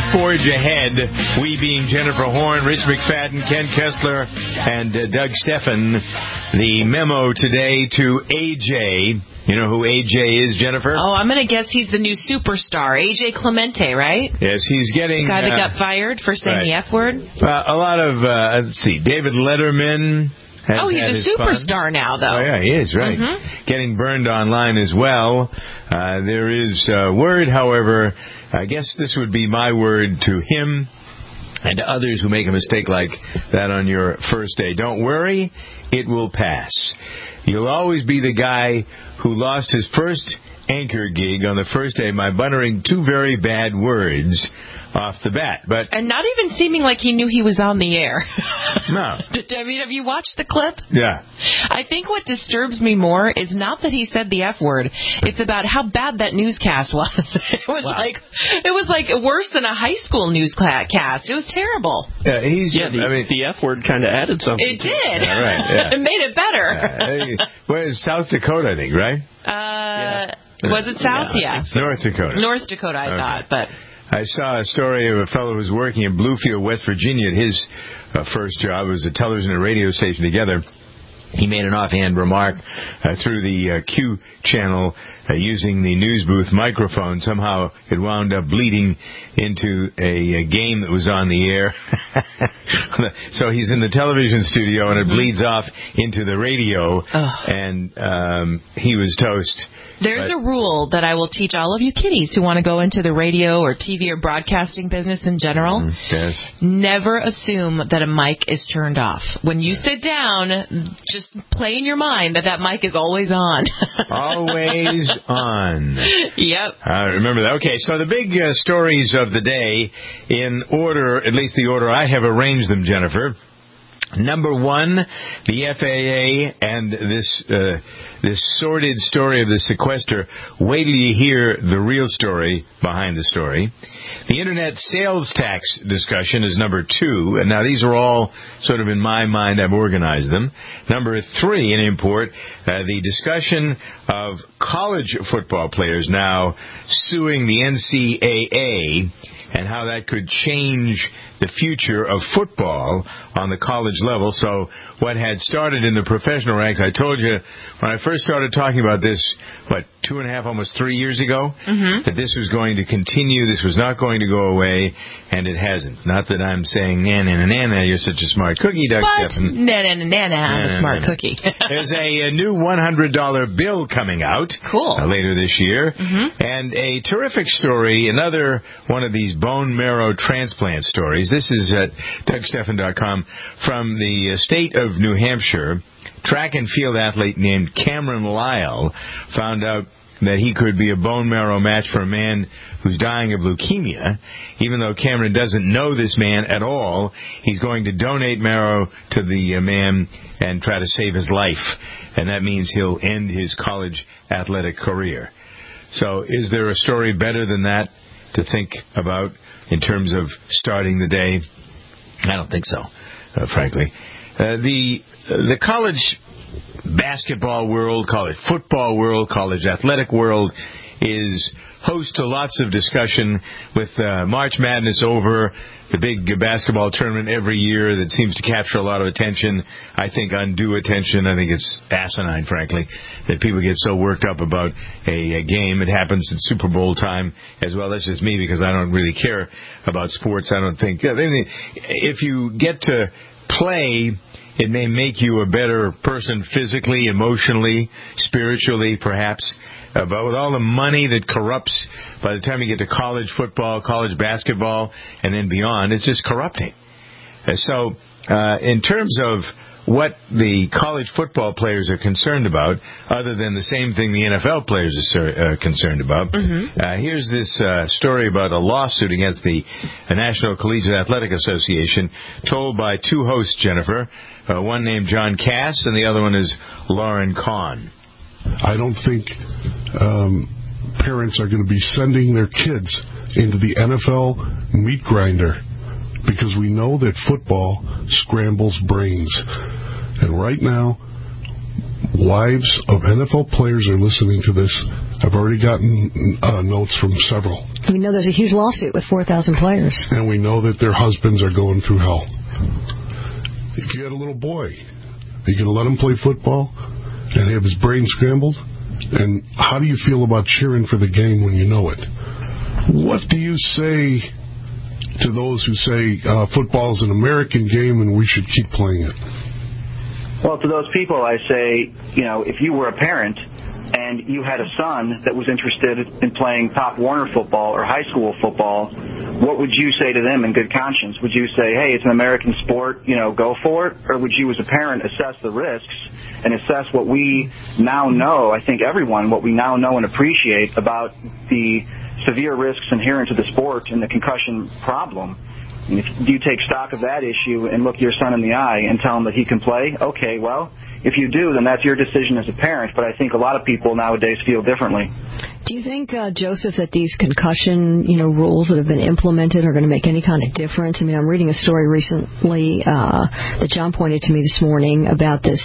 forge ahead. We being Jennifer Horn, Rich McFadden, Ken Kessler, and Doug Steffen. The memo today to AJ. You know who AJ is, Jennifer? Oh, I'm going to guess he's the new superstar. AJ Clemente, right? Yes, he's getting... Guy that got fired for saying the F word? A lot of, let's see, David Letterman... he's a superstar now, though. Oh, yeah, he is, right. Mm-hmm. Getting burned online as well. There is word, however, I guess this would be my word to him and to others who make a mistake like that on your first day. Don't worry, it will pass. You'll always be the guy who lost his first anchor gig on the first day by buttering two very bad words off the bat. And not even seeming like he knew he was on the air. No. Have you watched the clip? Yeah. I think what disturbs me more is not that he said the F word. It's about how bad that newscast was. It was like worse than a high school newscast. It was terrible. The F word kind of added something. It did. Yeah, right, yeah. It made it better. Where's South Dakota, I think, right? Was it South? Yeah. North Dakota. North Dakota, I thought, but... I saw a story of a fellow who was working in Bluefield, West Virginia. At his first job was a television and radio station together. He made an offhand remark through the Q channel using the news booth microphone. Somehow it wound up bleeding into a game that was on the air. So he's in the television studio and it bleeds off into the radio. And he was toast. There's a rule that I will teach all of you kiddies who want to go into the radio or TV or broadcasting business in general. Yes. Never assume that a mic is turned off. When you sit down, just play in your mind that mic is always on. Always on. Yep. I remember that. Okay, so the big stories of the day, in order, at least the order I have arranged them, Jennifer. Number one, the FAA and this sordid story of the sequester. Wait till you hear the real story behind the story. The Internet sales tax discussion is number two. And now these are all sort of in my mind. I've organized them. Number three, in import, the discussion of college football players now suing the NCAA and how that could change the future of football on the college level. So what had started in the professional ranks, I told you when I first started talking about this, 2.5, almost 3 years ago, that this was going to continue, this was not going to go away, and it hasn't. Not that I'm saying, na-na-na-na, you're such a smart cookie, Doug Steffen. Na-na-na-na, I'm a smart cookie. There's a new $100 bill coming out later this year, and a terrific story, another one of these bone marrow transplant stories. This is at DougSteffen.com from the state of New Hampshire. Track and field athlete named Cameron Lyle found out that he could be a bone marrow match for a man who's dying of leukemia. Even though Cameron doesn't know this man at all, he's going to donate marrow to the man and try to save his life. And that means he'll end his college athletic career. So is there a story better than that to think about in terms of starting the day? I don't think so, frankly. The college basketball world, college football world, college athletic world is host to lots of discussion with March Madness over, the big basketball tournament every year that seems to capture a lot of attention. I think undue attention. I think it's asinine, frankly, that people get so worked up about a game. It happens at Super Bowl time as well. That's just me because I don't really care about sports. I don't think. If you get to play, it may make you a better person physically, emotionally, spiritually, perhaps. But with all the money that corrupts by the time you get to college football, college basketball, and then beyond, it's just corrupting. So in terms of what the college football players are concerned about, other than the same thing the NFL players are concerned about, here's this story about a lawsuit against the National Collegiate Athletic Association, told by two hosts, Jennifer. One named John Cass, and the other one is Lauren Kahn. I don't think parents are going to be sending their kids into the NFL meat grinder because we know that football scrambles brains. And right now, Wives of NFL players are listening to this. I've already gotten notes from several. We know there's a huge lawsuit with 4,000 players. And we know that their husbands are going through hell. If you had a little boy, are you going to let him play football and have his brain scrambled? And how do you feel about cheering for the game when you know it? What do you say to those who say football is an American game and we should keep playing it? Well, to those people, I say, if you were a parent and you had a son that was interested in playing Pop Warner football or high school football, what would you say to them in good conscience? Would you say, hey, it's an American sport, go for it? Or would you as a parent assess the risks and assess what we now know, I think everyone, what we now know and appreciate about the severe risks inherent to the sport and the concussion problem? Do you take stock of that issue and look your son in the eye and tell him that he can play? Okay, well, if you do, then that's your decision as a parent, but I think a lot of people nowadays feel differently. Do you think, Joseph, that these concussion, rules that have been implemented are going to make any kind of difference? I mean, I'm reading a story recently that John pointed to me this morning about this,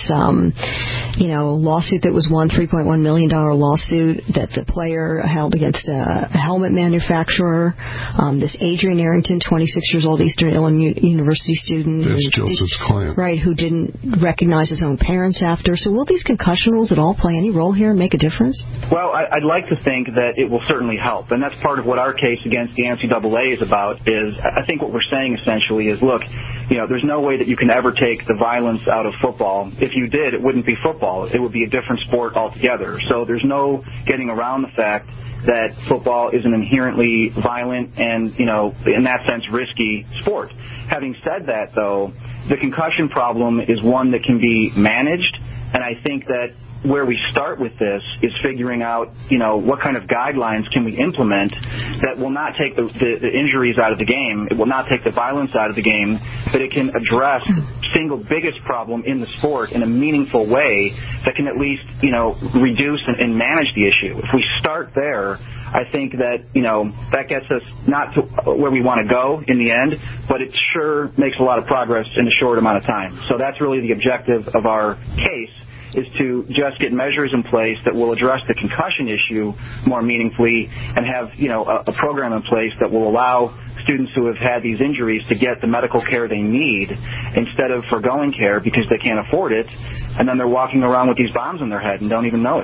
lawsuit that was won, $3.1 million lawsuit that the player held against a helmet manufacturer. This Adrian Arrington, 26 years old, Eastern Illinois University student. That's Joseph's client. Right, who didn't recognize his own parents after. So will these concussion rules at all play any role here and make a difference? Well, I'd like to think that it will certainly help, and that's part of what our case against the NCAA is about. Is I think what we're saying essentially is, look, there's no way that you can ever take the violence out of football. If you did, it wouldn't be football. It would be a different sport altogether. So there's no getting around the fact that football is an inherently violent and, in that sense, risky sport. Having said that, though, the concussion problem is one that can be managed, and I think that where we start with this is figuring out, what kind of guidelines can we implement that will not take the injuries out of the game, it will not take the violence out of the game, but it can address the single biggest problem in the sport in a meaningful way that can at least, reduce and manage the issue. If we start there, I think that, that gets us not to where we want to go in the end, but it sure makes a lot of progress in a short amount of time. So that's really the objective of our case, is to just get measures in place that will address the concussion issue more meaningfully and have, a program in place that will allow students who have had these injuries to get the medical care they need instead of foregoing care because they can't afford it, and then they're walking around with these bombs in their head and don't even know it.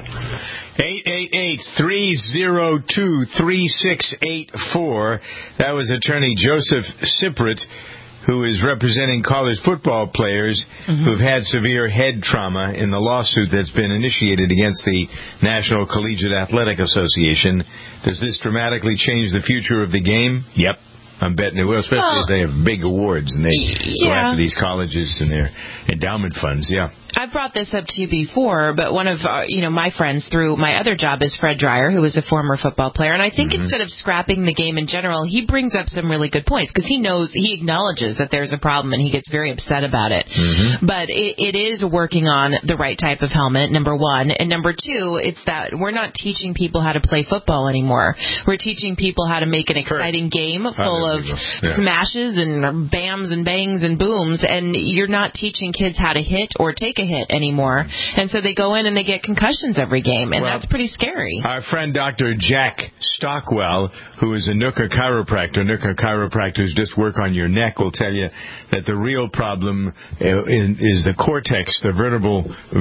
888-302-3684. That was attorney Joseph Siprit, who is representing college football players who've had severe head trauma in the lawsuit that's been initiated against the National Collegiate Athletic Association. Does this dramatically change the future of the game? Yep. I'm betting it will, especially if they have big awards and they go after these colleges and their endowment funds. Yeah. I've brought this up to you before, but one of my friends through my other job is Fred Dreyer, who was a former football player, and I think instead of scrapping the game in general, he brings up some really good points because he acknowledges that there's a problem and he gets very upset about it. But it is working on the right type of helmet, number one, and number two, it's that we're not teaching people how to play football anymore. We're teaching people how to make an exciting game full of smashes and bams and bangs and booms, and you're not teaching kids how to hit or take a hit anymore, and so they go in and they get concussions every game, and that's pretty scary. Our friend Dr. Jack Stockwell, who is a Nooka chiropractors just work on your neck, will tell you that the real problem is the cortex, the vertebral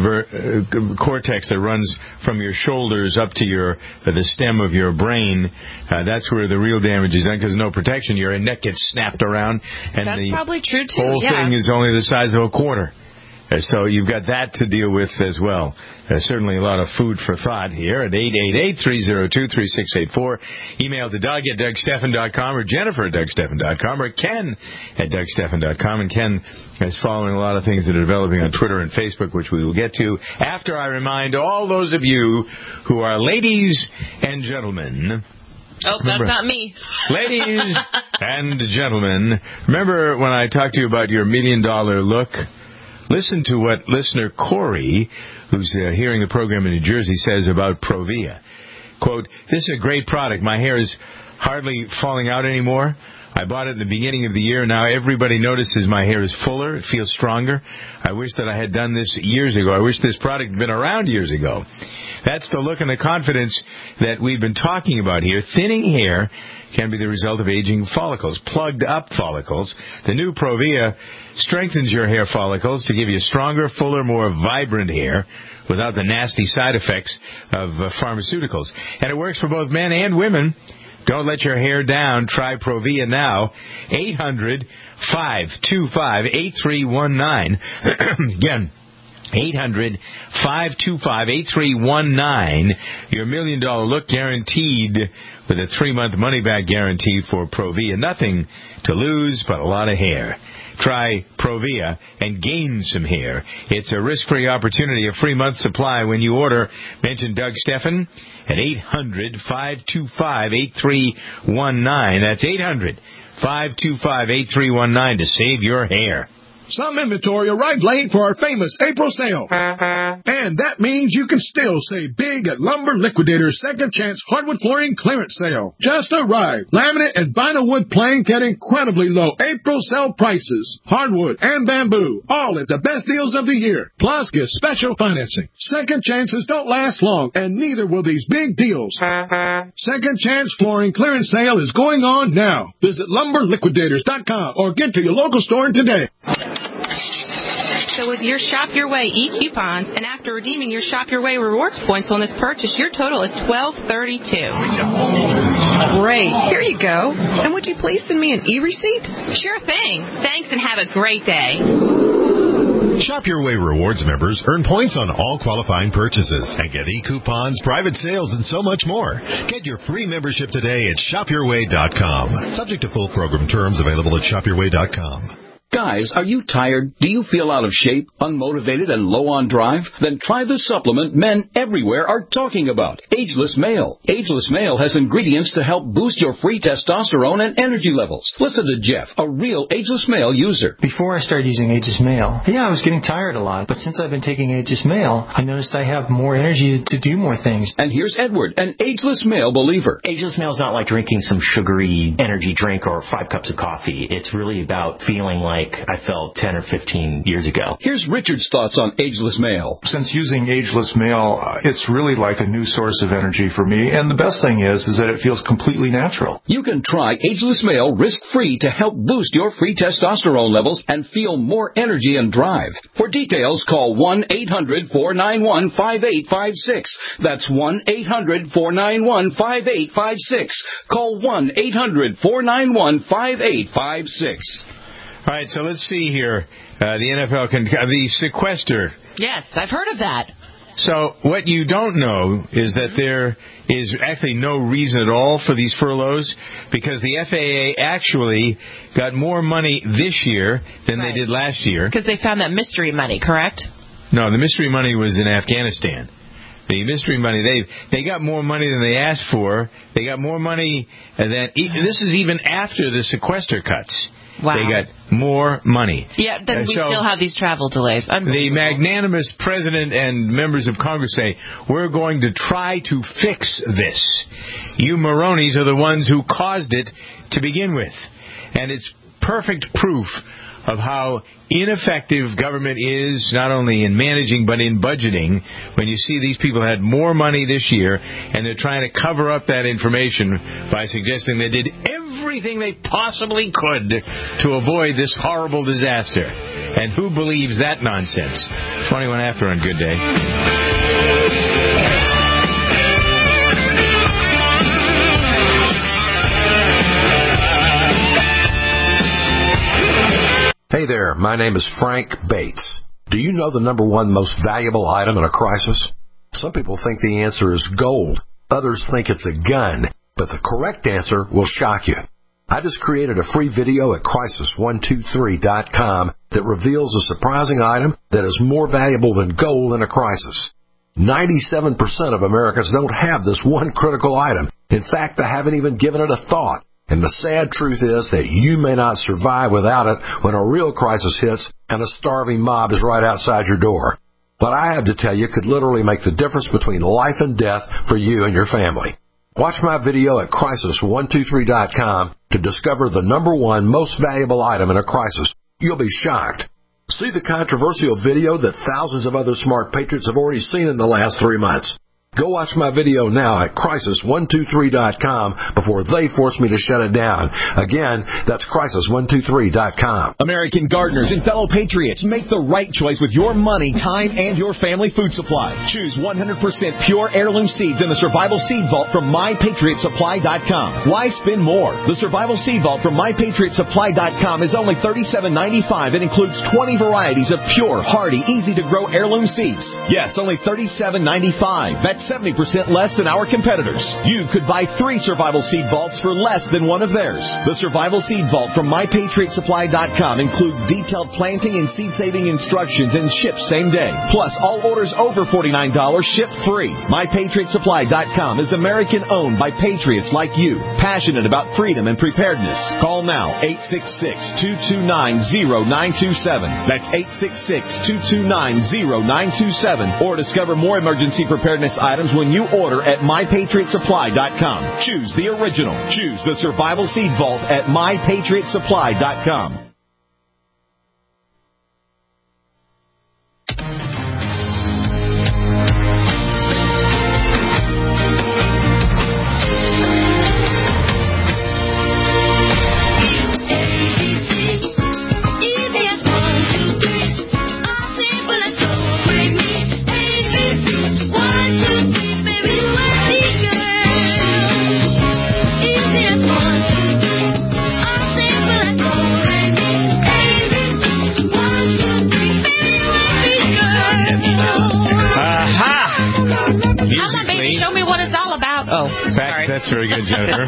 cortex that runs from your shoulders up to the stem of your brain. That's where the real damage is done because no protection. Your neck gets snapped around, and that's probably true too. Whole thing is only the size of a quarter. So you've got that to deal with as well. Certainly a lot of food for thought here at 888-302-3684. Email to Doug at DougSteffen.com or Jennifer at DougSteffen.com or Ken at DougSteffen.com. And Ken is following a lot of things that are developing on Twitter and Facebook, which we will get to after I remind all those of you who are ladies and gentlemen. Oh, remember, that's not me. Ladies and gentlemen, remember when I talked to you about your $1 million look? Listen to what listener Corey, who's hearing the program in New Jersey, says about Provia. Quote, "This is a great product. My hair is hardly falling out anymore. I bought it in the beginning of the year. Now everybody notices my hair is fuller. It feels stronger. I wish that I had done this years ago. I wish this product had been around years ago. That's the look and the confidence that we've been talking about here. Thinning hair can be the result of aging follicles, plugged up follicles. The new Provia strengthens your hair follicles to give you stronger, fuller, more vibrant hair without the nasty side effects of pharmaceuticals. And it works for both men and women. Don't let your hair down. Try Provia now. 800-525-8319. Again, 800-525-8319. Your $1 million look guaranteed with a 3-month money-back guarantee for Provia. Nothing to lose but a lot of hair. Try Provia and gain some hair. It's a risk-free opportunity, a free month supply when you order. Mention Doug Steffen at 800-525-8319. That's 800-525-8319 to save your hair. Some inventory arrived late for our famous April sale. And that means you can still save big at Lumber Liquidators' Second Chance Hardwood Flooring Clearance Sale. Just arrived. Laminate and vinyl wood plank at incredibly low April sale prices. Hardwood and bamboo, all at the best deals of the year. Plus, get special financing. Second chances don't last long, and neither will these big deals. Second Chance Flooring Clearance Sale is going on now. Visit LumberLiquidators.com or get to your local store today. So with your Shop Your Way e-coupons, and after redeeming your Shop Your Way rewards points on this purchase, your total is $12.32. Great. Here you go. And would you please send me an e-receipt? Sure thing. Thanks and have a great day. Shop Your Way Rewards members earn points on all qualifying purchases and get e-coupons, private sales, and so much more. Get your free membership today at shopyourway.com. Subject to full program terms available at shopyourway.com. Guys, are you tired? Do you feel out of shape, unmotivated, and low on drive? Then try the supplement men everywhere are talking about, Ageless Male. Ageless Male has ingredients to help boost your free testosterone and energy levels. Listen to Jeff, a real Ageless Male user. Before I started using Ageless Male, I was getting tired a lot. But since I've been taking Ageless Male, I noticed I have more energy to do more things. And here's Edward, an Ageless Male believer. Ageless Male is not like drinking some sugary energy drink or 5 cups of coffee. It's really about feeling like I felt 10 or 15 years ago. Here's Richard's thoughts on Ageless Male. Since using Ageless Male, it's really like a new source of energy for me. And the best thing is that it feels completely natural. You can try Ageless Male risk-free to help boost your free testosterone levels and feel more energy and drive. For details, call 1-800-491-5856. That's 1-800-491-5856. Call 1-800-491-5856. All right, so let's see here. The NFL can the sequester. Yes, I've heard of that. So what you don't know is that there is actually no reason at all for these furloughs because the FAA actually got more money this year than they did last year. Because they found that mystery money, correct? No, the mystery money was in Afghanistan. The mystery money, they got more money than they asked for. They got more money than... This is even after the sequester cuts. Wow. They got more money. Yeah, then we still have these travel delays. The magnanimous president and members of Congress say, we're going to try to fix this. You Maronis are the ones who caused it to begin with. And it's perfect proof of how ineffective government is, not only in managing but in budgeting, when you see these people had more money this year and they're trying to cover up that information by suggesting they did everything they possibly could to avoid this horrible disaster. And who believes that nonsense? 21 after on Good Day. Hey there, my name is Frank Bates. Do you know the number one most valuable item in a crisis? Some people think the answer is gold. Others think it's a gun. But the correct answer will shock you. I just created a free video at crisis123.com that reveals a surprising item that is more valuable than gold in a crisis. 97% of Americans don't have this one critical item. In fact, they haven't even given it a thought. And the sad truth is that you may not survive without it when a real crisis hits and a starving mob is right outside your door. What I have to tell you could literally make the difference between life and death for you and your family. Watch my video at crisis123.com to discover the number one most valuable item in a crisis. You'll be shocked. See the controversial video that thousands of other smart patriots have already seen in the last 3 months. Go watch my video now at crisis123.com before they force me to shut it down. Again, that's crisis123.com. American gardeners and fellow patriots, make the right choice with your money, time, and your family food supply. Choose 100% pure heirloom seeds in the Survival Seed Vault from MyPatriotSupply.com. Why spend more? The Survival Seed Vault from MyPatriotSupply.com is only $37.95 and includes 20 varieties of pure, hardy, easy-to-grow heirloom seeds. Yes, only $37.95. That's 70% less than our competitors. You could buy 3 Survival Seed Vaults for less than one of theirs. The Survival Seed Vault from MyPatriotSupply.com includes detailed planting and seed-saving instructions and ships same day. Plus, all orders over $49 ship free. MyPatriotSupply.com is American-owned by patriots like you, passionate about freedom and preparedness. Call now, 866-229-0927. That's 866-229-0927. Or discover more emergency preparedness items when you order at MyPatriotSupply.com. Choose the original. Choose the Survival Seed Vault at MyPatriotSupply.com. That's very good, Jennifer.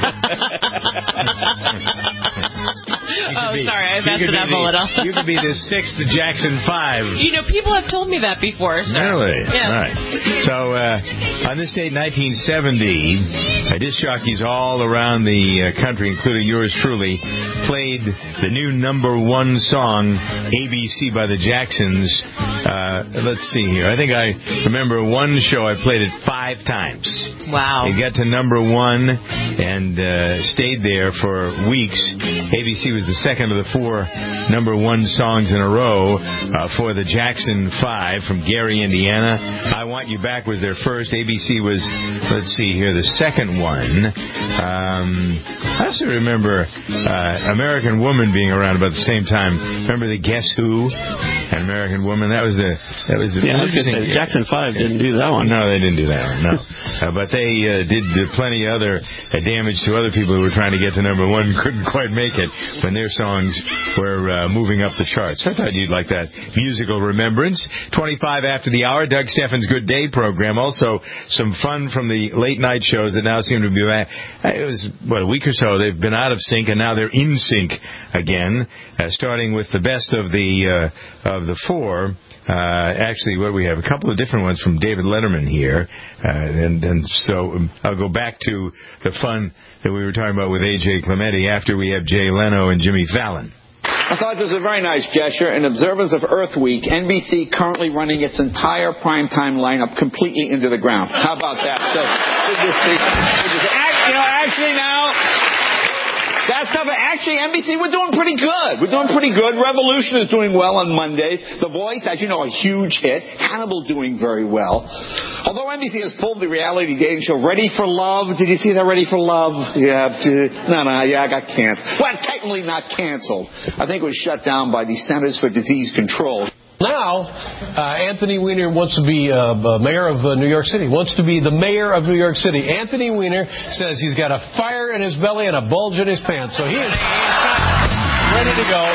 Sorry, I messed it up a little. You could be the 6th Jackson 5. You know, people have told me that before. So. Really? Yeah. All right. So, on this date, 1970, disc jockeys all around the country, including yours truly, played the new number 1 song, ABC by the Jacksons. Let's see here. I think I remember one show I played it 5 times. Wow. It got to number 1 and stayed there for weeks. ABC was the second of the 4 number 1 songs in a row for the Jackson 5 from Gary, Indiana. I Want You Back was their first. ABC was, let's see here, the second one. I also remember American Woman being around about the same time. Remember the Guess Who? An American Woman. That was the. Yeah, I was going to say Jackson 5 didn't do that one. No, they didn't do that one. No, but they did plenty of other damage to other people who were trying to get to number 1, couldn't quite make it when their songs were moving up the charts. I thought you'd like that musical remembrance. 25 after the hour, Doug Steffens' Good Day program. Also, some fun from the late night shows that now seem to be back. It was a week or so. They've been out of sync, and now they're in sync again. Starting with the best of the 4. Actually, what we have, a couple of different ones from David Letterman here. And so I'll go back to the fun that we were talking about with A.J. Clementi after we have Jay Leno and Jimmy Fallon. I thought this was a very nice gesture. In observance of Earth Week, NBC currently running its entire primetime lineup completely into the ground. How about that? So, actually now... That stuff, actually, NBC, we're doing pretty good. Revolution is doing well on Mondays. The Voice, as you know, a huge hit. Hannibal doing very well. Although NBC has pulled the reality dating show Ready for Love. Did you see that Ready for Love? Yeah. I got canceled. Well, technically not canceled. I think it was shut down by the Centers for Disease Control. Now, Anthony Weiner wants to be mayor of New York City, wants to be the mayor of New York City. Anthony Weiner says he's got a fire in his belly and a bulge in his pants, so he is ready to go.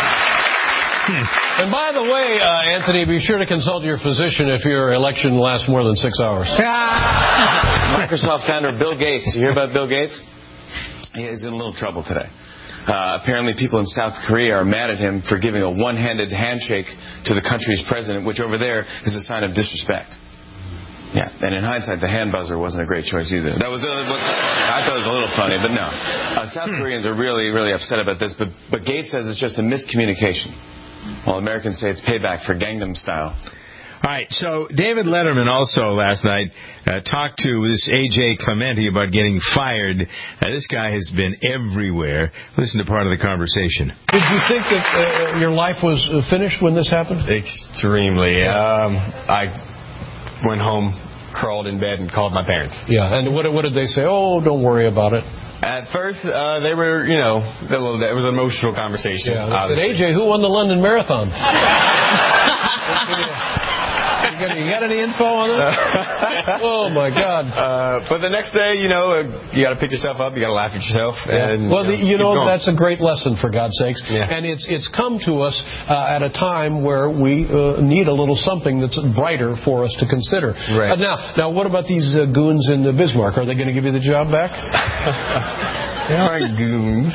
And by the way, Anthony, be sure to consult your physician if your election lasts more than 6 hours. Microsoft founder Bill Gates. You hear about Bill Gates? He's in a little trouble today. Apparently people in South Korea are mad at him for giving a one-handed handshake to the country's president, which over there is a sign of disrespect. Yeah, and in hindsight, the hand buzzer wasn't a great choice either. I thought it was a little funny, but no. South Koreans are really, really upset about this, but Gates says it's just a miscommunication, while Americans say it's payback for Gangnam Style. All right, so David Letterman also last night talked to this A.J. Clementi about getting fired. This guy has been everywhere. Listen to part of the conversation. Did you think that your life was finished when this happened? Extremely. I went home, crawled in bed, and called my parents. Yeah, and what did they say? Oh, don't worry about it. At first, they were, it was an emotional conversation. Yeah, they said, A.J., who won the London Marathon? You got any info on it? Oh, my God. But the next day, you got to pick yourself up. You got to laugh at yourself. Yeah. And, that's a great lesson, for God's sakes. Yeah. And it's come to us at a time where we need a little something that's brighter for us to consider. Right. Now, what about these goons in Bismarck? Are they going to give you the job back? They aren't goons.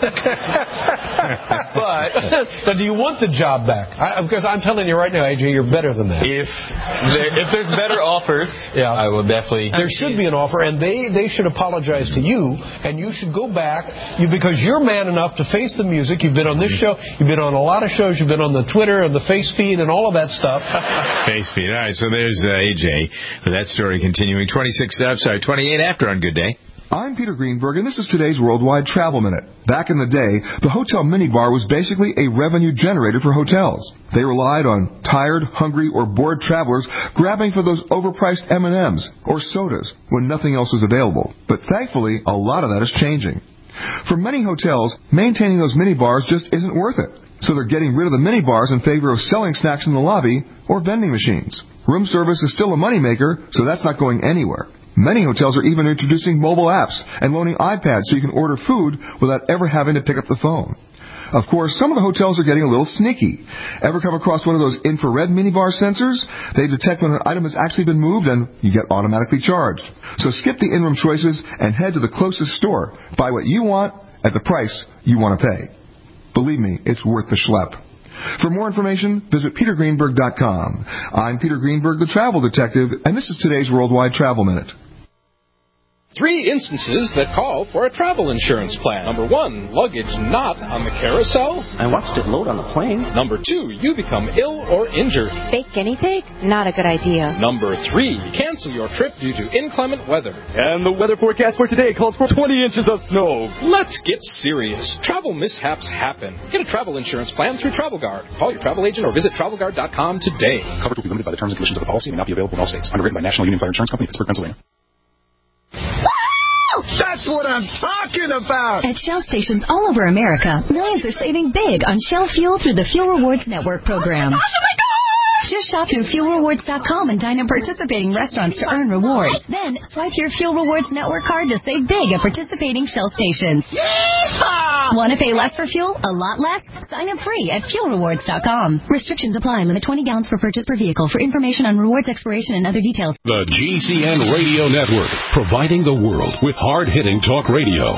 But now, do you want the job back? Because I'm telling you right now, AJ, you're better than that. If there's better offers, I will definitely. There should be an offer, and they should apologize to you, and you should go back because you're man enough to face the music. You've been on this show. You've been on a lot of shows. You've been on the Twitter and the Face feed and all of that stuff. Face feed. All right, so there's AJ with that story continuing. 28 after on Good Day. I'm Peter Greenberg, and this is today's Worldwide Travel Minute. Back in the day, the hotel minibar was basically a revenue generator for hotels. They relied on tired, hungry, or bored travelers grabbing for those overpriced M&Ms or sodas when nothing else was available. But thankfully, a lot of that is changing. For many hotels, maintaining those minibars just isn't worth it. So they're getting rid of the minibars in favor of selling snacks in the lobby or vending machines. Room service is still a moneymaker, so that's not going anywhere. Many hotels are even introducing mobile apps and loaning iPads so you can order food without ever having to pick up the phone. Of course, some of the hotels are getting a little sneaky. Ever come across one of those infrared minibar sensors? They detect when an item has actually been moved and you get automatically charged. So skip the in-room choices and head to the closest store. Buy what you want at the price you want to pay. Believe me, it's worth the schlep. For more information, visit petergreenberg.com. I'm Peter Greenberg, the travel detective, and this is today's Worldwide Travel Minute. 3 instances that call for a travel insurance plan. Number 1, luggage not on the carousel. I watched it load on the plane. Number 2, you become ill or injured. Fake guinea pig? Not a good idea. Number 3, cancel your trip due to inclement weather. And the weather forecast for today calls for 20 inches of snow. Let's get serious. Travel mishaps happen. Get a travel insurance plan through TravelGuard. Call your travel agent or visit TravelGuard.com today. Coverage will be limited by the terms and conditions of the policy and may not be available in all states. Underwritten by National Union Fire Insurance Company, Pittsburgh, Pennsylvania. That's what I'm talking about! At Shell stations all over America, millions are saving big on Shell Fuel through the Fuel Rewards Network program. Oh my gosh! Just shop through FuelRewards.com and dine in participating restaurants to earn rewards. Then swipe your Fuel Rewards Network card to save big at participating Shell stations. Yeehaw! Want to pay less for fuel? A lot less? Sign up free at FuelRewards.com. Restrictions apply. Limit 20 gallons per purchase per vehicle. For information on rewards expiration and other details. The GCN Radio Network, providing the world with hard-hitting talk radio.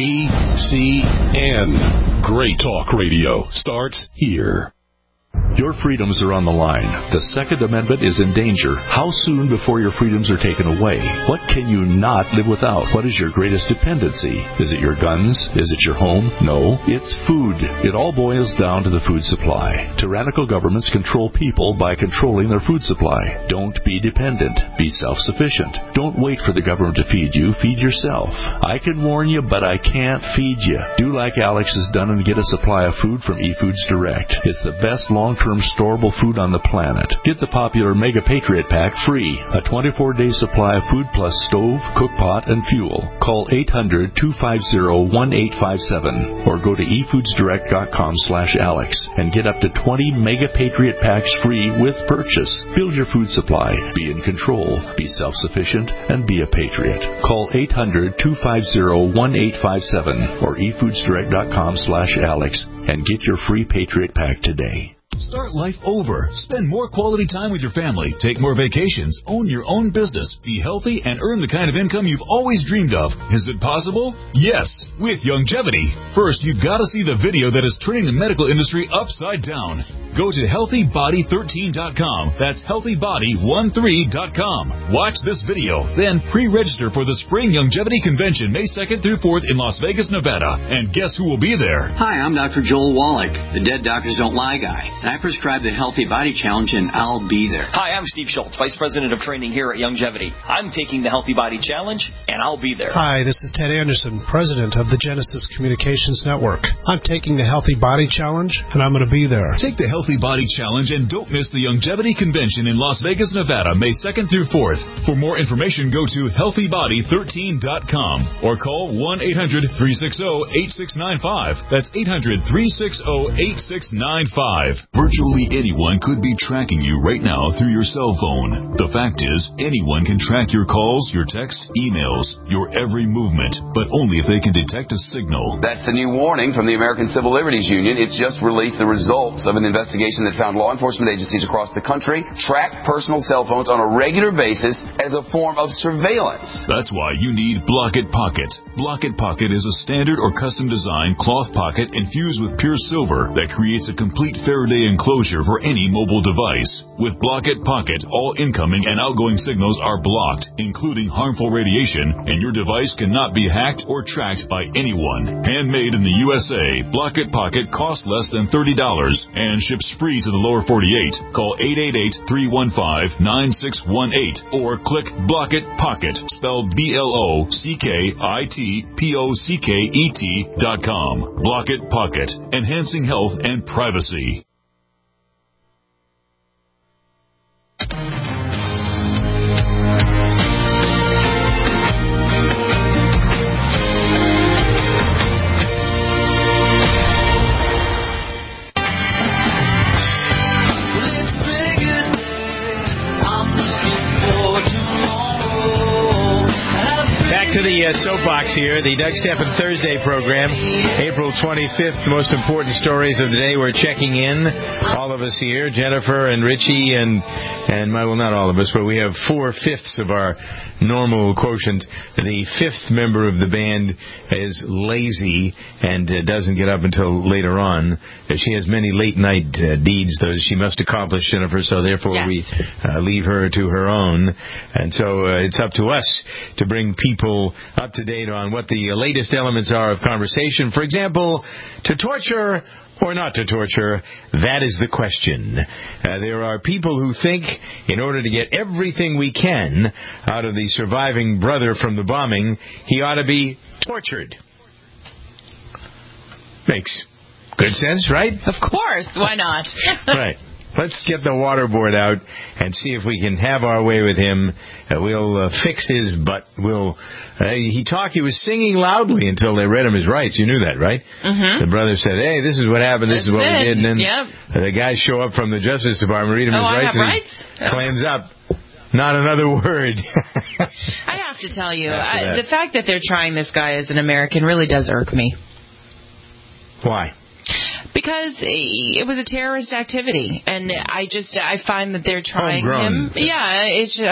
GCN. Great talk radio starts here. Your freedoms are on the line. The Second Amendment is in danger. How soon before your freedoms are taken away? What can you not live without? What is your greatest dependency? Is it your guns? Is it your home? No, it's food. It all boils down to the food supply. Tyrannical governments control people by controlling their food supply. Don't be dependent. Be self-sufficient. Don't wait for the government to feed you. Feed yourself. I can warn you, but I can't feed you. Do like Alex has done and get a supply of food from eFoods Direct. It's the best long-term storable food on the planet. Get the popular Mega Patriot Pack free. A 24-day supply of food plus stove, cook pot, and fuel. Call 800-250-1857 or go to efoodsdirect.com/Alex and get up to 20 Mega Patriot Packs free with purchase. Build your food supply. Be in control. Be self-sufficient and be a patriot. Call 800-250-1857 or efoodsdirect.com/Alex and get your free Patriot Pack today. Start life over. Spend more quality time with your family. Take more vacations. Own your own business. Be healthy and earn the kind of income you've always dreamed of. Is it possible? Yes, with Youngevity. First, you've got to see the video that is turning the medical industry upside down. Go to HealthyBody13.com. That's HealthyBody13.com. Watch this video, then pre-register for the Spring Longevity Convention May 2nd through 4th in Las Vegas, Nevada. And guess who will be there? Hi, I'm Dr. Joel Wallach, the Dead Doctors Don't Lie guy. And I prescribe the Healthy Body Challenge, and I'll be there. Hi, I'm Steve Schultz, Vice President of Training here at Longevity. I'm taking the Healthy Body Challenge, and I'll be there. Hi, this is Ted Anderson, President of the Genesis Communications Network. I'm taking the Healthy Body Challenge, and I'm going to be there. Take the Healthy Body Challenge and don't miss the Longevity Convention in Las Vegas, Nevada, May 2nd through 4th. For more information, go to HealthyBody13.com or call 1-800-360-8695. That's 800-360-8695. Virtually anyone could be tracking you right now through your cell phone. The fact is, anyone can track your calls, your texts, emails, your every movement, but only if they can detect a signal. That's the new warning from the American Civil Liberties Union. It's just released the results of an investigation that found law enforcement agencies across the country track personal cell phones on a regular basis as a form of surveillance. That's why you need Block-It Pocket. Block-It Pocket is a standard or custom designed cloth pocket infused with pure silver that creates a complete Faraday enclosure for any mobile device. With Block-It Pocket, all incoming and outgoing signals are blocked, including harmful radiation, and your device cannot be hacked or tracked by anyone. Handmade in the USA, Block-It Pocket costs less than $30 and ships free to the lower 48. Call 888-315-9618 or click Block-It Pocket, spelled BLOCKITPOCKET.com. Block-It Pocket, enhancing health and privacy. To the soapbox here, the Doug Stephan Thursday program, April 25th. Most important stories of the day. We're checking in, all of us here, Jennifer and Richie, and well, not all of us, but we have 4/5 of our normal quotient. The fifth member of the band is lazy and doesn't get up until later on. She has many late night deeds, though, she must accomplish, Jennifer, so therefore we leave her to her own. And so it's up to us to bring people up to date on what the latest elements are of conversation. For example, to torture or not to torture, that is the question. There are people who think in order to get everything we can out of the surviving brother from the bombing, he ought to be tortured. Makes good sense, right? Of course. Why not? Right. Let's get the waterboard out and see if we can have our way with him. We'll fix his butt. He was singing loudly until they read him his rights. You knew that, right? Mm-hmm. The brother said, hey, this is what happened, this is what we did. And then the guys show up from the Justice Department, read him his rights, and he clams up. Not another word. I have to tell you, the fact that they're trying this guy as an American really does irk me. Why? Because it was a terrorist activity, and I find that they're trying him. Yeah,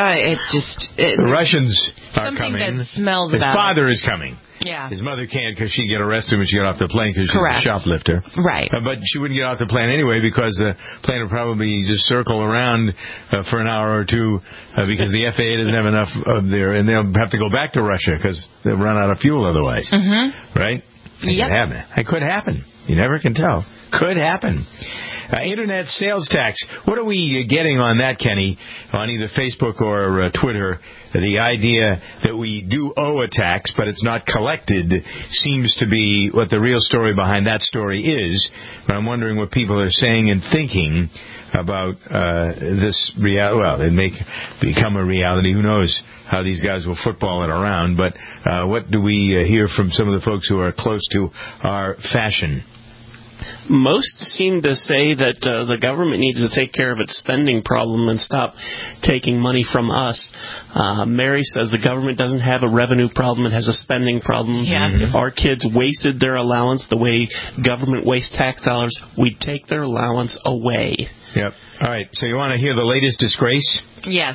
the Russians are something coming. That smells His about father it. is coming. Yeah. His mother can't because she'd get arrested when she got off the plane because she's a shoplifter. Right. But she wouldn't get off the plane anyway because the plane would probably just circle around for an hour or two because the FAA doesn't have enough of there, and they'll have to go back to Russia because they'll run out of fuel otherwise. Mm-hmm. Right? It could happen. You never can tell. Could happen. Internet sales tax. What are we getting on that, Kenny, on either Facebook or Twitter? The idea that we do owe a tax, but it's not collected, seems to be what the real story behind that story is. But I'm wondering what people are saying and thinking about this reality. Well, it may become a reality. Who knows how these guys will football it around. But what do we hear from some of the folks who are close to our fashion? Most seem to say that the government needs to take care of its spending problem and stop taking money from us. Mary says the government doesn't have a revenue problem, it has a spending problem. Yeah. If our kids wasted their allowance the way government wastes tax dollars, we'd take their allowance away. Yep. All right, so you want to hear the latest disgrace? Yes.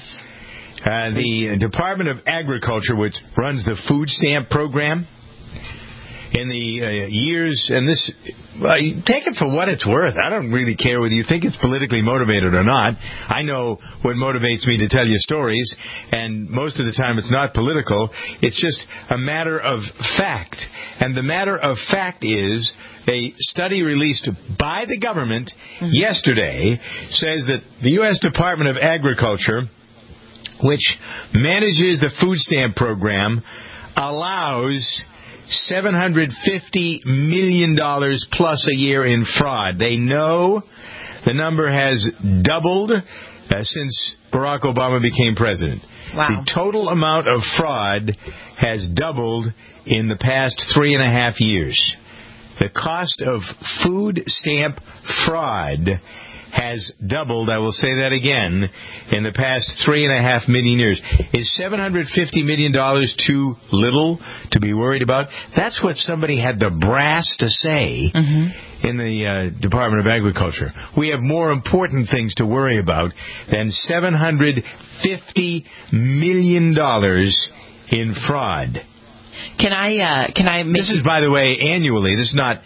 The Department of Agriculture, which runs the food stamp program, in the years, and this, take it for what it's worth. I don't really care whether you think it's politically motivated or not. I know what motivates me to tell you stories, and most of the time it's not political. It's just a matter of fact. And the matter of fact is a study released by the government yesterday says that the U.S. Department of Agriculture, which manages the food stamp program, allows $750 million plus a year in fraud. They know the number has doubled since Barack Obama became president. Wow. The total amount of fraud has doubled in the past 3.5 years. The cost of food stamp fraud has doubled, I will say that again, in the past 3.5 million years. Is $750 million too little to be worried about? That's what somebody had the brass to say in the Department of Agriculture. We have more important things to worry about than $750 million in fraud. Can I make This is, by the way, annually. This is not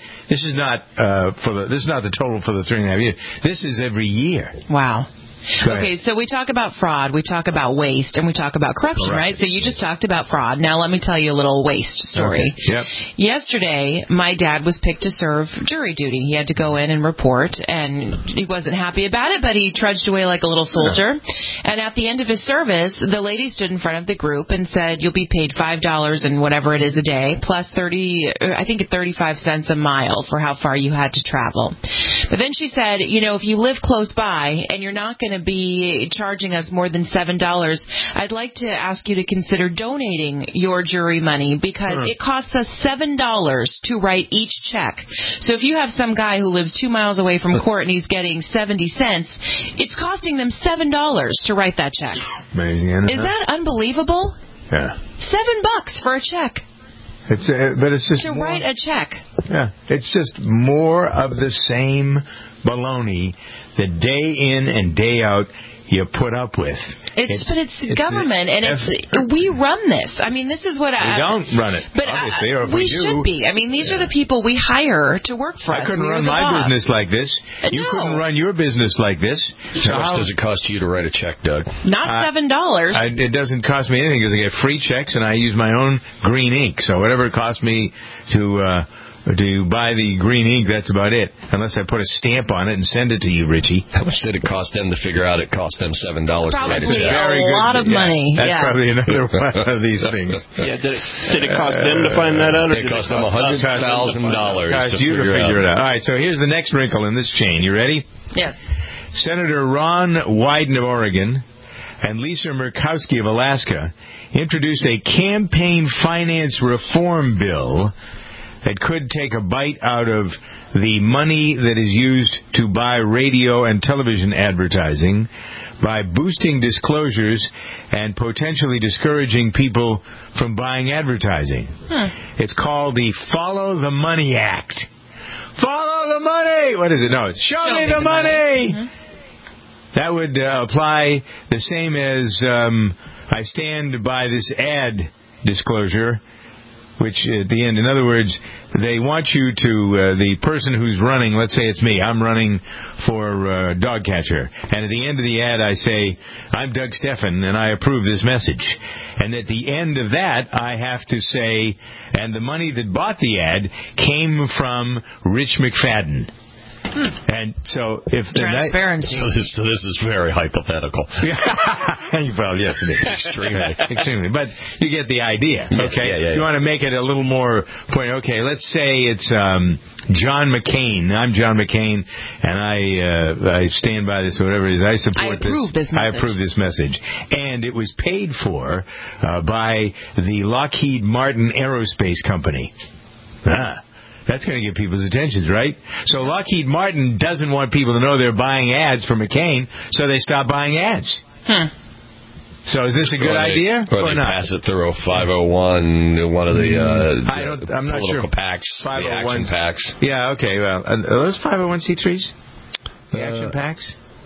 the total for the 3.5 years. This is every year. Wow. Okay, so we talk about fraud, we talk about waste, and we talk about corruption, right? So you just talked about fraud. Now let me tell you a little waste story. Okay. Yep. Yesterday, my dad was picked to serve jury duty. He had to go in and report, and he wasn't happy about it, but he trudged away like a little soldier. And at the end of his service, the lady stood in front of the group and said, "You'll be paid $5 and whatever it is a day, plus 35 cents a mile for how far you had to travel." But then she said, if you live close by and you're not going to be charging us more than $7, I'd like to ask you to consider donating your jury money because it costs us $7 to write each check. So if you have some guy who lives 2 miles away from court and he's getting 70 cents, it's costing them $7 to write that check. Amazing. Is that unbelievable? Yeah. $7 for a check. But it's just to write a check. Yeah, it's just more of the same baloney that day in and day out you put up with. It's government, and we run this. I mean, this is what we don't run it, but obviously, or if we do, should be. I mean, these are the people we hire to work for us. I couldn't run my business like this. You couldn't run your business like this. How much does it cost you to write a check, Doug? Not $7. It doesn't cost me anything because I get free checks and I use my own green ink. So whatever it costs me to buy the green ink, that's about it. Unless I put a stamp on it and send it to you, Richie. How much did it cost them to figure out it cost them $7 to write a check? Probably a lot of money. That's probably another one of these things. Yeah, did it cost them to find that out? Or it cost them $100,000 to figure it out. All right, so here's the next wrinkle in this chain. You ready? Yes. Senator Ron Wyden of Oregon and Lisa Murkowski of Alaska introduced a campaign finance reform bill that could take a bite out of the money that is used to buy radio and television advertising by boosting disclosures and potentially discouraging people from buying advertising. It's called the Follow the Money Act. Follow the money! What is it? No, it's Show me the money! That would apply the same as I stand by this ad disclosure, which at the end, in other words, they want you to, the person who's running, let's say it's me, I'm running for dog catcher, and at the end of the ad I say, I'm Doug Steffen, and I approve this message. And at the end of that, I have to say, and the money that bought the ad came from Rich McFadden. And so if transparency. So this is very hypothetical. Well, yes, it is. Extremely. But you get the idea. Okay. Yeah. You want to make it a little more point. Okay, let's say it's John McCain. I'm John McCain, and I stand by this, or whatever it is. I support this. I approve this message. And it was paid for by the Lockheed Martin Aerospace Company. That's going to get people's attention, right? So Lockheed Martin doesn't want people to know they're buying ads for McCain, so they stop buying ads. So is this a good idea or not? Pass it through a 501, one of the I'm not sure. PACs, the action PACs. Yeah, okay. Well, are those 501c3s? The action PACs?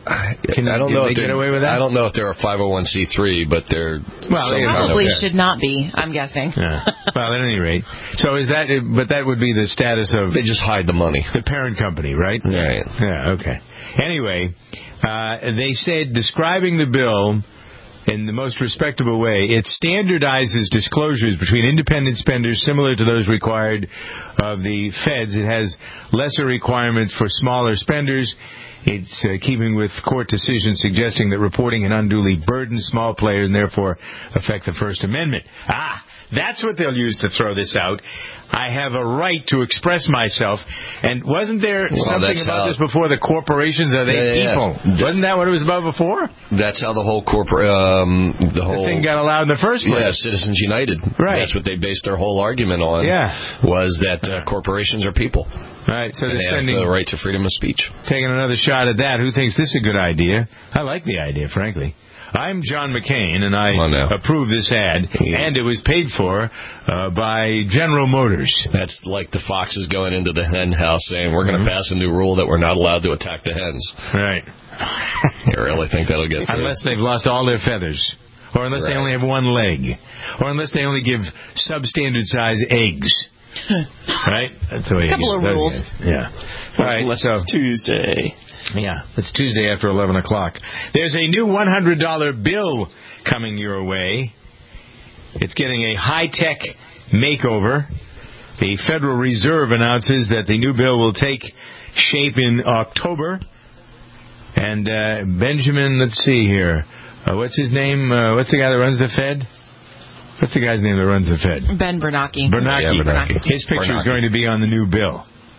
I don't know if they get away with that? I don't know if they're a 501c3, but they're probably should not be. I'm guessing. Yeah. Well, at any rate, so is that? But that would be the status of they just hide the money, the parent company, right? Right. Yeah. Okay. Anyway, they said describing the bill in the most respectable way, it standardizes disclosures between independent spenders similar to those required of the feds. It has lesser requirements for smaller spenders. It's keeping with court decisions suggesting that reporting can unduly burden small players and therefore affect the First Amendment. That's what they'll use to throw this out. I have a right to express myself. And wasn't there something about this before? The corporations are people. Wasn't that what it was about before? That's how the whole the whole thing got allowed in the first place. Yeah, Citizens United. Right. That's what they based their whole argument on. Yeah. Was that corporations are people. Right. So they have the right to freedom of speech. Taking another shot at that. Who thinks this is a good idea? I like the idea, frankly. I'm John McCain, and I approve this ad, and it was paid for by General Motors. That's like the foxes going into the hen house saying, we're going to pass a new rule that we're not allowed to attack the hens. Right. You really think that'll get through? Unless they've lost all their feathers, or unless they only have one leg, or unless they only give substandard size eggs. Right? That's the way a couple of rules. Yeah. All right, unless it's Tuesday. Yeah, it's Tuesday after 11 o'clock. There's a new $100 bill coming your way. It's getting a high-tech makeover. The Federal Reserve announces that the new bill will take shape in October. And Benjamin, let's see here. What's his name? What's the guy that runs the Fed? What's the guy's name that runs the Fed? Ben Bernanke. Bernanke. His picture is going to be on the new bill.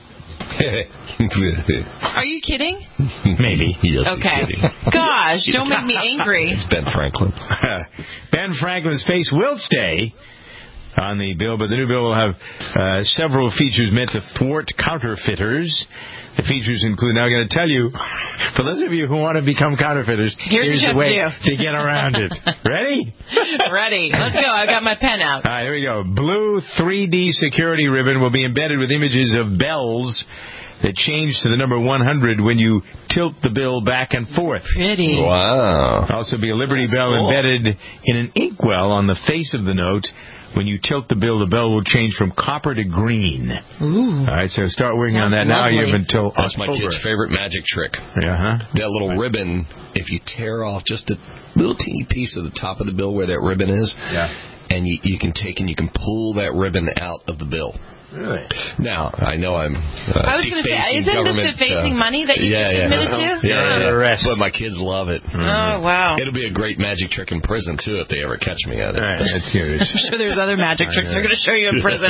Are you kidding? Maybe. Yes, okay. Gosh, don't make me angry. It's Ben Franklin. Ben Franklin's face will stay on the bill, but the new bill will have several features meant to thwart counterfeiters. The features include, now I'm going to tell you, for those of you who want to become counterfeiters, here's the way to get around it. Ready? Ready. Let's go. I've got my pen out. All right, here we go. Blue 3D security ribbon will be embedded with images of bells that change to the number 100 when you tilt the bill back and forth. Pretty. Wow. Also be a Liberty Bell embedded in an inkwell on the face of the note. When you tilt the bell will change from copper to green. Ooh. All right, so start working on that now. You have until That's October. my kid's favorite magic trick. Yeah, That little ribbon, if you tear off just a little teeny piece of the top of the bill where that ribbon is, and you can take and you can pull that ribbon out of the bill. Really? Now, I know I'm I was going to say, isn't this defacing money that you just admitted to? Yeah. But my kids love it. Oh, wow. It'll be a great magic trick in prison, too, if they ever catch me at it. All right, that's huge. I'm sure there's other magic tricks they're going to show you in prison.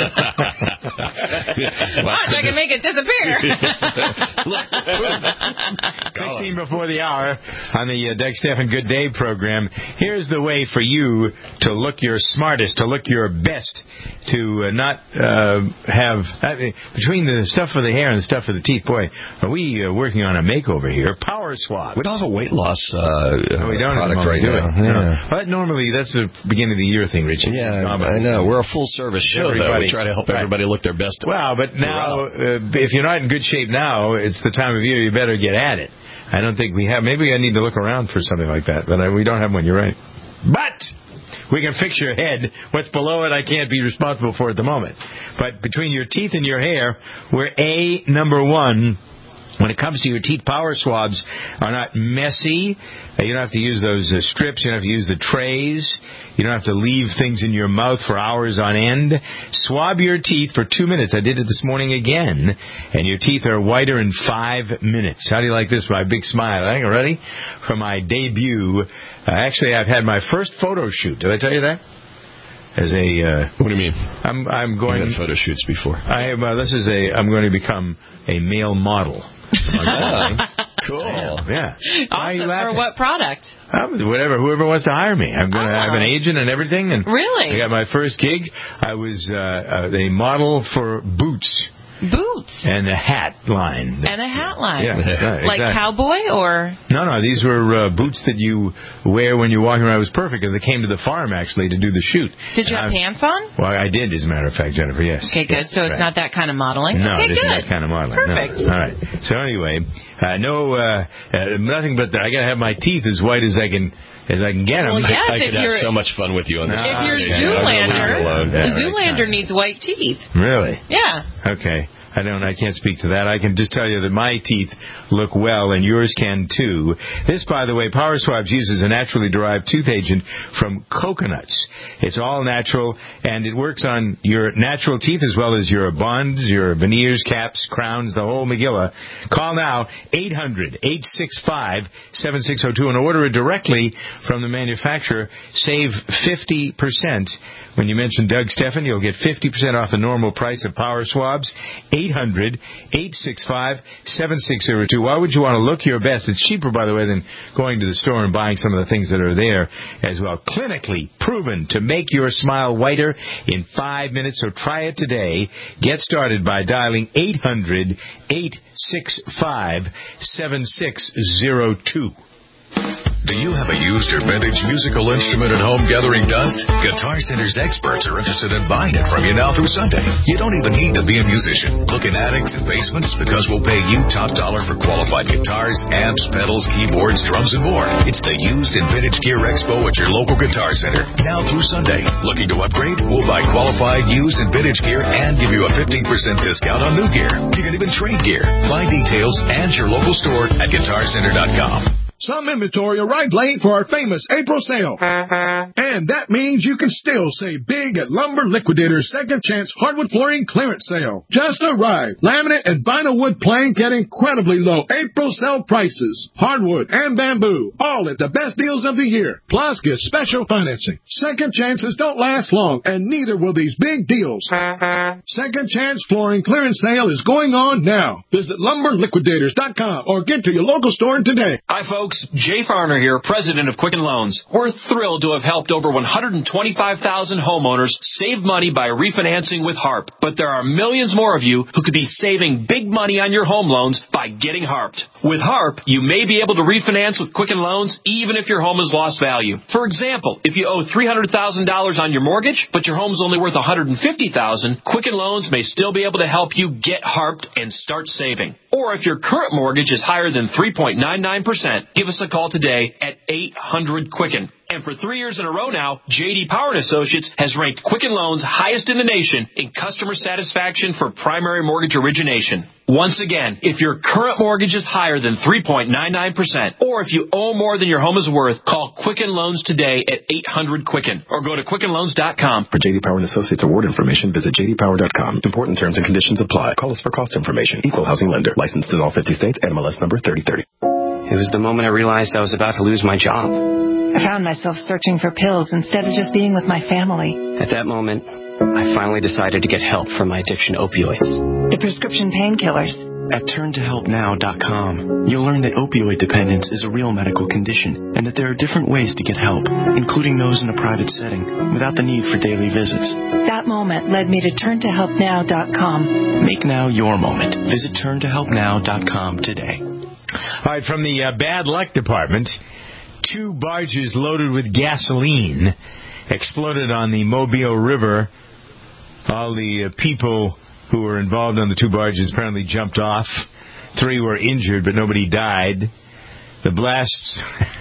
Watch, I can make it disappear. 16 before the hour on the Doug Stephan Good Day program. Here's the way for you to look your smartest, to look your best, to not have between the stuff for the hair and the stuff for the teeth. Boy, are we working on a makeover here? Power swap. We don't have a weight loss we don't product right now. Yeah. But normally that's the beginning of the year thing, Richie. Yeah, I know. We're a full service show. Though. We try to help everybody look their best. Well, but now if you're not in good shape now, it's the time of year you better get at it. I don't think we have. Maybe I need to look around for something like that, but we don't have one. You're right. But we can fix your head. What's below it, I can't be responsible for at the moment. But between your teeth and your hair, we're number one. When it comes to your teeth, power swabs are not messy. You don't have to use those strips. You don't have to use the trays. You don't have to leave things in your mouth for hours on end. Swab your teeth for 2 minutes. I did it this morning again. And your teeth are whiter in 5 minutes. How do you like this? My big smile. I think ready for my debut. Actually, I've had my first photo shoot. Did I tell you that? As a what do you mean? I'm going. You had photo shoots before. I'm going to become a male model. Cool. Yeah. Awesome. For what product? Whoever wants to hire me. I'm going to have an agent and everything. And really? I got my first gig. I was a model for boots. Boots. And a hat line. And a hat line. Yeah, exactly. Like cowboy or? No, these were boots that you wear when you're walking around. It was perfect because they came to the farm, actually, to do the shoot. Did you have pants on? Well, I did, as a matter of fact, Jennifer, yes. Okay, good. So it's not that kind of modeling? No, okay, this good. is that kind of modeling. Perfect. No. All right. So anyway, nothing but I got to have my teeth as white as I can get them. Well, yes, I could have so much fun with you on this. If you're Zoolander needs white teeth. Really? Yeah. Okay. I can't speak to that. I can just tell you that my teeth look well, and yours can too. This, by the way, Power Swabs uses a naturally derived tooth agent from coconuts. It's all natural, and it works on your natural teeth as well as your bonds, your veneers, caps, crowns, the whole Megillah. Call now, 800-865-7602, and order it directly from the manufacturer. Save 50%. When you mention Doug Stephan, you'll get 50% off the normal price of Power Swabs. 800-865-7602. Why would you want to look your best? It's cheaper, by the way, than going to the store and buying some of the things that are there as well. Clinically proven to make your smile whiter in 5 minutes. So try it today. Get started by dialing 800-865-7602. Do you have a used or vintage musical instrument at home gathering dust? Guitar Center's experts are interested in buying it from you now through Sunday. You don't even need to be a musician. Look in attics and basements because we'll pay you top dollar for qualified guitars, amps, pedals, keyboards, drums, and more. It's the Used and Vintage Gear Expo at your local Guitar Center now through Sunday. Looking to upgrade? We'll buy qualified used and vintage gear and give you a 15% discount on new gear. You can even trade gear. Find details and your local store at GuitarCenter.com. Some inventory arrived late for our famous April sale. And that means you can still save big at Lumber Liquidator's Second Chance Hardwood Flooring Clearance Sale. Just arrived. Laminate and vinyl wood plank at incredibly low April sale prices. Hardwood and bamboo, all at the best deals of the year. Plus, get special financing. Second chances don't last long, and neither will these big deals. Second Chance Flooring Clearance Sale is going on now. Visit LumberLiquidators.com or get to your local store today. Hi, folks. Jay Farner here, president of Quicken Loans. We're thrilled to have helped over 125,000 homeowners save money by refinancing with HARP. But there are millions more of you who could be saving big money on your home loans by getting HARPed. With HARP, you may be able to refinance with Quicken Loans even if your home has lost value. For example, if you owe $300,000 on your mortgage, but your home's only worth $150,000, Quicken Loans may still be able to help you get HARPed and start saving. Or if your current mortgage is higher than 3.99%, give us a call today at 800-QUICKEN. And for 3 years in a row now, J.D. Power & Associates has ranked Quicken Loans highest in the nation in customer satisfaction for primary mortgage origination. Once again, if your current mortgage is higher than 3.99%, or if you owe more than your home is worth, call Quicken Loans today at 800-QUICKEN or go to QuickenLoans.com. For J.D. Power & Associates award information, visit jdpower.com. Important terms and conditions apply. Call us for cost information. Equal housing lender. Licensed in all 50 states. NMLS number 3030. It was the moment I realized I was about to lose my job. I found myself searching for pills instead of just being with my family. At that moment, I finally decided to get help from my addiction to opioids. The prescription painkillers. At turntohelpnow.com, you'll learn that opioid dependence is a real medical condition and that there are different ways to get help, including those in a private setting, without the need for daily visits. That moment led me to turntohelpnow.com. Make now your moment. Visit turntohelpnow.com today. All right, from the bad luck department, 2 barges loaded with gasoline exploded on the Mobile River. All the people who were involved on the 2 barges apparently jumped off. 3 were injured, but nobody died. The blasts,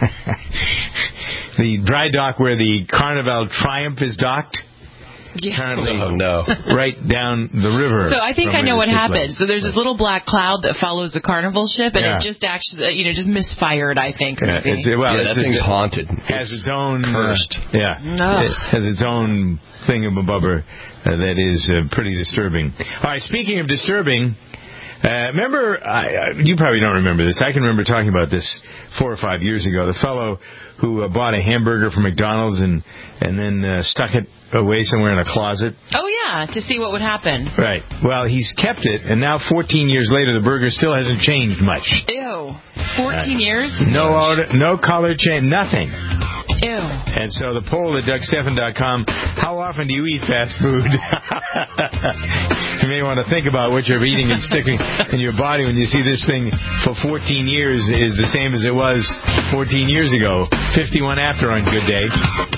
the dry dock where the Carnival Triumph is docked, apparently right down the river. So I think I know what happened. So there's this little black cloud that follows the Carnival ship, and it just actually, just misfired, I think. That thing's haunted. Has its own... Cursed. It has its own thingamabobber that is pretty disturbing. All right, speaking of disturbing... remember, you probably don't remember this. I can remember talking about this 4 or 5 years ago. The fellow who bought a hamburger from McDonald's and then stuck it away somewhere in a closet. Oh, yeah, to see what would happen. Right. Well, he's kept it, and now 14 years later, the burger still hasn't changed much. Ew. 14 years? No odor, no color change, nothing. Ew. And so the poll at DougStephan.com, how often do you eat fast food? You may want to think about what you're eating and sticking in your body when you see this thing for 14 years is the same as it was 14 years ago. 51 after on Good Day.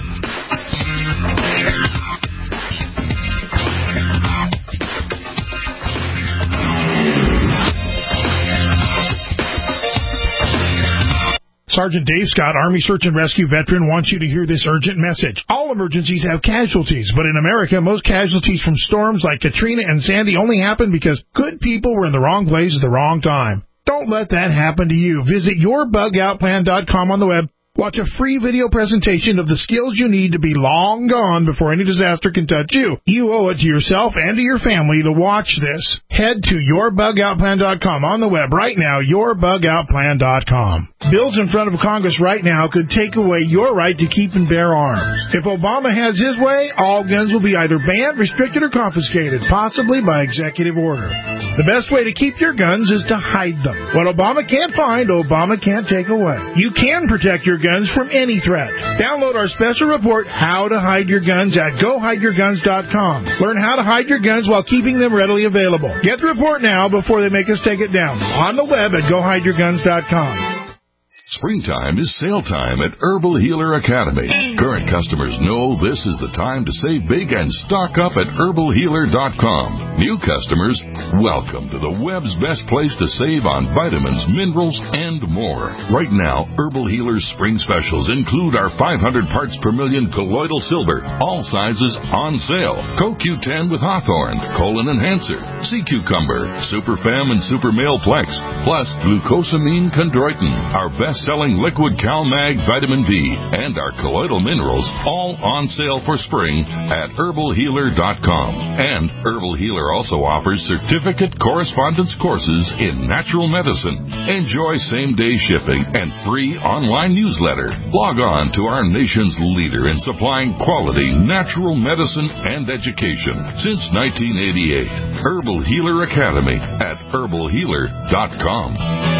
Sergeant Dave Scott, Army Search and Rescue veteran, wants you to hear this urgent message. All emergencies have casualties, but in America, most casualties from storms like Katrina and Sandy only happen because good people were in the wrong place at the wrong time. Don't let that happen to you. Visit yourbugoutplan.com on the web. Watch a free video presentation of the skills you need to be long gone before any disaster can touch you. You owe it to yourself and to your family to watch this. Head to yourbugoutplan.com on the web right now, yourbugoutplan.com. Bills in front of Congress right now could take away your right to keep and bear arms. If Obama has his way, all guns will be either banned, restricted, or confiscated, possibly by executive order. The best way to keep your guns is to hide them. What Obama can't find, Obama can't take away. You can protect your guns from any threat. Download our special report, How to Hide Your Guns, at GoHideYourGuns.com. Learn how to hide your guns while keeping them readily available. Get the report now before they make us take it down. On the web at GoHideYourGuns.com. Springtime is sale time at Herbal Healer Academy. Current customers know this is the time to save big and stock up at herbalhealer.com. New customers, welcome to the web's best place to save on vitamins, minerals, and more. Right now, Herbal Healer's spring specials include our 500 parts per million colloidal silver, all sizes on sale. CoQ10 with Hawthorne, Colon Enhancer, Sea Cucumber, Super Fem and Super Male Plex, plus glucosamine chondroitin, our best-selling liquid CalMag vitamin D, and our colloidal minerals, all on sale for spring at herbalhealer.com. And Herbal Healer also offers certificate correspondence courses in natural medicine. Enjoy same-day shipping and free online newsletter. Log on to our nation's leader in supplying quality natural medicine and education since 1988. Herbal Healer Academy at herbalhealer.com.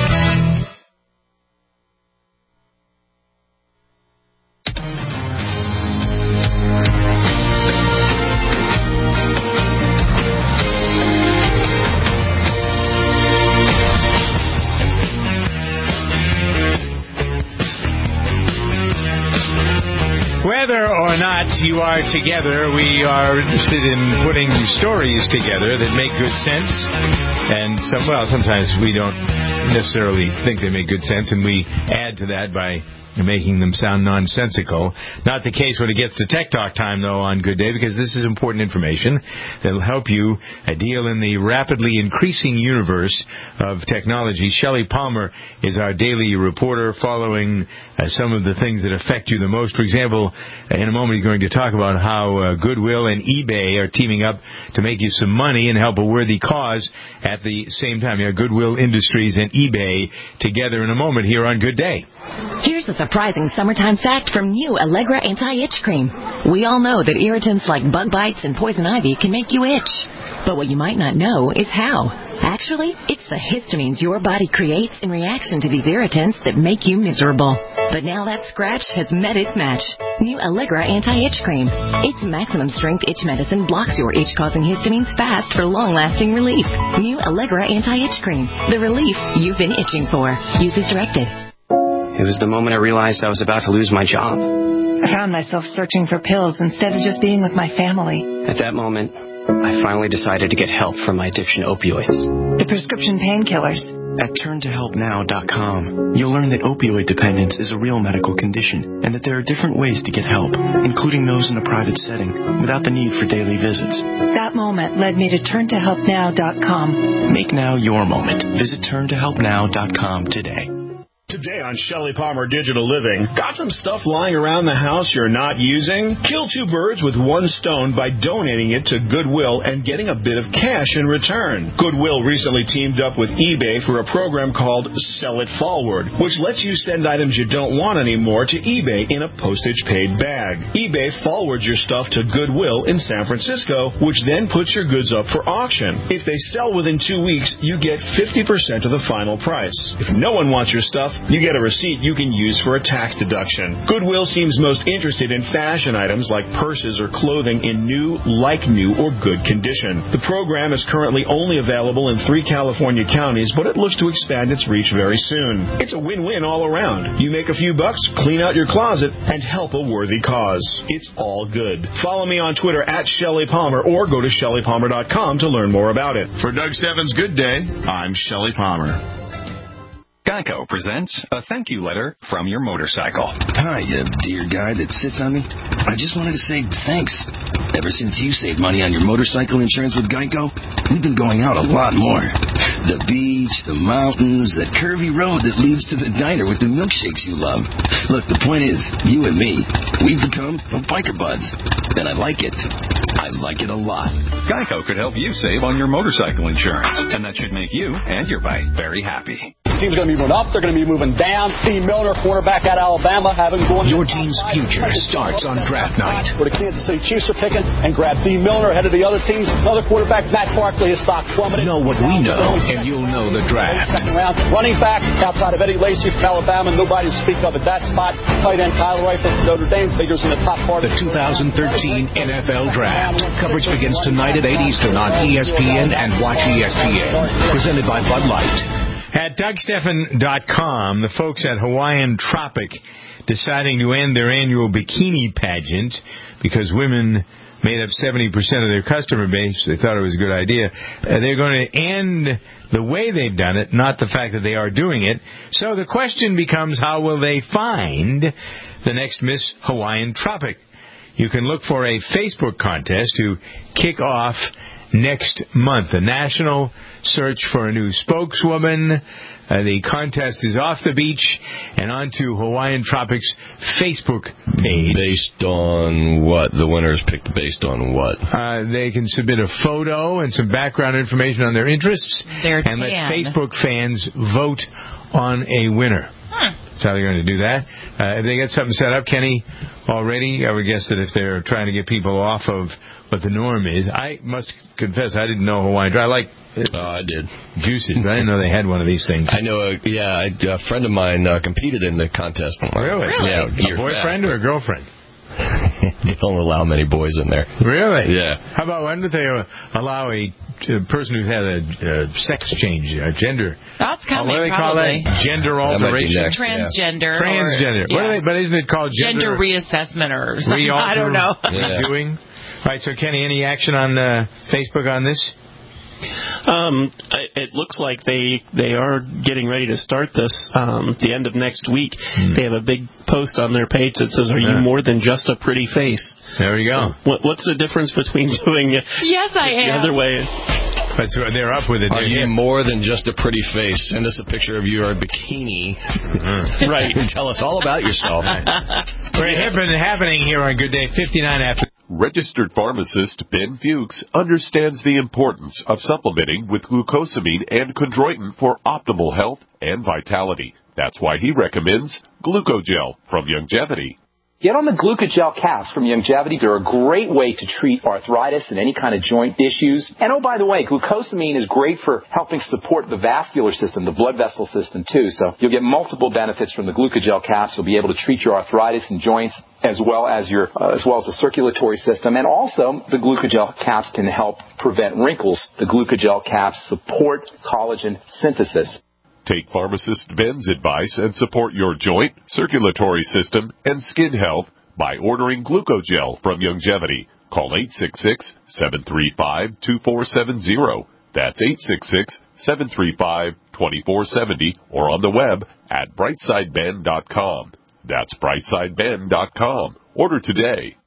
Whether or not you are together, we are interested in putting stories together that make good sense. And sometimes we don't necessarily think they make good sense, and we add to that by making them sound nonsensical. Not the case when it gets to Tech Talk time, though, on Good Day, because this is important information that will help you deal in the rapidly increasing universe of technology. Shelley Palmer is our daily reporter following some of the things that affect you the most. For example, in a moment he's going to talk about how Goodwill and eBay are teaming up to make you some money and help a worthy cause at the same time. Goodwill Industries and eBay together in a moment here on Good Day. Here's a surprising summertime fact from new Allegra Anti-Itch Cream. We all know that irritants like bug bites and poison ivy can make you itch. But what you might not know is how. Actually, it's the histamines your body creates in reaction to these irritants that make you miserable. But now that scratch has met its match. New Allegra Anti-Itch Cream. Its maximum strength itch medicine blocks your itch-causing histamines fast for long-lasting relief. New Allegra Anti-Itch Cream. The relief you've been itching for. Use as directed. It was the moment I realized I was about to lose my job. I found myself searching for pills instead of just being with my family. At that moment, I finally decided to get help from my addiction to opioids. The prescription painkillers. At turntohelpnow.com, you'll learn that opioid dependence is a real medical condition and that there are different ways to get help, including those in a private setting, without the need for daily visits. That moment led me to turntohelpnow.com. Make now your moment. Visit turntohelpnow.com today. Today on Shelley Palmer Digital Living, got some stuff lying around the house you're not using? Kill two birds with one stone by donating it to Goodwill and getting a bit of cash in return. Goodwill recently teamed up with eBay for a program called Sell It Forward, which lets you send items you don't want anymore to eBay in a postage-paid bag. eBay forwards your stuff to Goodwill in San Francisco, which then puts your goods up for auction. If they sell within 2 weeks, you get 50% of the final price. If no one wants your stuff, You get a receipt you can use for a tax deduction. Goodwill seems most interested in fashion items like purses or clothing in new, or good condition. The program is currently only available in 3 California counties, but it looks to expand its reach very soon. It's a win-win all around. You make a few bucks, clean out your closet, and help a worthy cause. It's all good. Follow me on Twitter at Shelley Palmer or go to ShelleyPalmer.com to learn more about it. For Doug Steffens' Good Day, I'm Shelley Palmer. Geico presents a thank you letter from your motorcycle. Hi, dear guy that sits on me. I just wanted to say thanks. Ever since you saved money on your motorcycle insurance with Geico, we've been going out a lot more. The beach, the mountains, that curvy road that leads to the diner with the milkshakes you love. Look, the point is, you and me, we've become biker buds. And I like it. I like it a lot. Geico could help you save on your motorcycle insurance, and that should make you and your bike very happy. Team's going to be moving up. They're going to be moving down. Steve Milner, cornerback out of Alabama, having going. Your team's future starts on draft night. Where the Kansas City Chiefs are picking and grab Steve Milner ahead of the other teams. Another quarterback, Matt Barkley, his stock plummeted. Know what we know, and you'll know the draft. Second round. Running backs outside of Eddie Lacy from Alabama. Nobody to speak of at that spot. Tight end Tyler Eifert from Notre Dame figures in the top part. The 2013 NFL Draft. Coverage begins tonight at 8 Eastern on ESPN and Watch ESPN. Presented by Bud Light. At DougSteffen.com, the folks at Hawaiian Tropic deciding to end their annual bikini pageant because women made up 70% of their customer base. They thought it was a good idea. They're going to end the way they've done it, not the fact that they are doing it. So the question becomes, how will they find the next Miss Hawaiian Tropic? You can look for a Facebook contest to kick off next month. A national search for a new spokeswoman. The contest is off the beach and onto Hawaiian Tropics' Facebook page. Based on what? The winners picked based on what? They can submit a photo and some background information on their interests and let Facebook fans vote on a winner. That's how they're going to do that. If they get something set up, Kenny, already, I would guess that if they're trying to get people off of what the norm is, I must confess I didn't know Hawaiian. I did. Juicy, but I didn't know they had one of these things. I know, a friend of mine competed in the contest. Really? Yeah. A boyfriend or a girlfriend? They don't allow many boys in there. Really? Yeah. How about when did they allow a person who's had a sex change, gender? That's coming, what do they call probably. that? Gender alteration? Transgender. Yeah. Transgender. Or, yeah. But isn't it called gender reassessment or something? I don't know. Doing? All right, so Kenny, any action on Facebook on this? It looks like they are getting ready to start this the end of next week. They have a big post on their page that says, "Are you more than just a pretty face?" There we go. So what's the difference between doing it the other way? But they're up with it. Are you more than just a pretty face? Send us a picture of your bikini. Right. Tell us all about yourself. Happening here on Good Day 59 after. Registered pharmacist Ben Fuchs understands the importance of supplementing with glucosamine and chondroitin for optimal health and vitality. That's why he recommends Glucogel from Youngevity. Get on the Glucogel caps from Youngevity. They're a great way to treat arthritis and any kind of joint issues. And oh, by the way, glucosamine is great for helping support the vascular system, the blood vessel system too. So you'll get multiple benefits from the Glucogel caps. You'll be able to treat your arthritis and joints as well as the circulatory system. And also, the Glucogel caps can help prevent wrinkles. The Glucogel caps support collagen synthesis. Take pharmacist Ben's advice and support your joint, circulatory system, and skin health by ordering Glucogel from Youngevity. Call 866-735-2470. That's 866-735-2470 or on the web at brightsideben.com. That's brightsideben.com. Order today.